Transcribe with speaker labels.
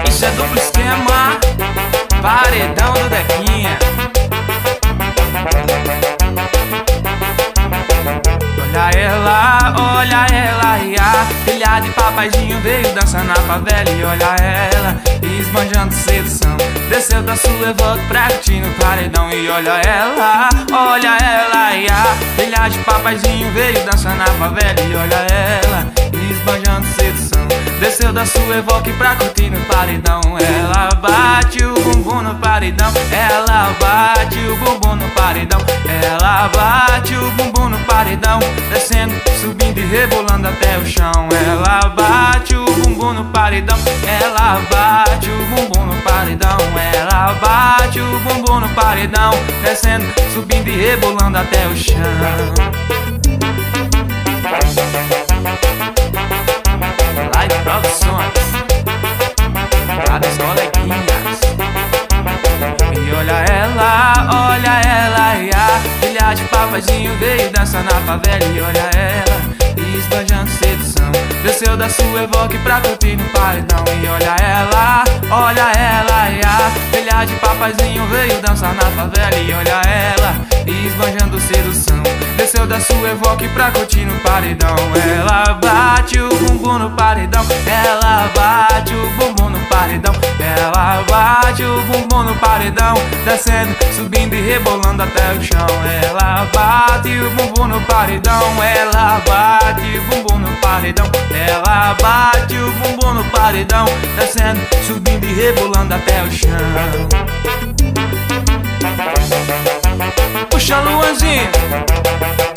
Speaker 1: Isso é duplo esquema, paredão do Dequinha. Olha ela, e a filha de papaizinho veio dançar na favela. E olha ela, esbanjando sedução, desceu da sua Evoque pra curtir no paredão. E olha ela, e a filha de papaizinho veio dançar na favela. E olha ela, esbanjando sedução, desceu da sua Evoque pra curtir no paredão. Ela bate o bumbum no paredão, ela bate o bumbum no paredão, ela bate o bumbum no paredão, descendo, subindo e rebolando até o chão. Ela bate o bumbum no paredão, ela bate o bumbum no paredão, ela bate o bumbum no paredão, descendo, subindo e rebolando até o chão. Live Produções, lá das coleguinhas. E olha ela, e a filha de papaizinho veio dançar na favela. E olha ela, esbanjando sedução, desceu da sua Evoque pra curtir no paredão. E olha ela, e a filha de papaizinho veio dançar na favela. E olha ela, esbanjando sedução, desceu da sua Evoque pra curtir no paredão. Ela bate o bumbum no paredão, ela bate o bumbum no paredão, ela bate o bumbum no paredão, descendo, subindo e rebolando até o chão. Ela bate o bumbum no paredão, ela bate o bumbum no paredão, ela bate o bumbum no paredão, descendo, subindo e rebolando até o chão. Puxa, Luanzinho.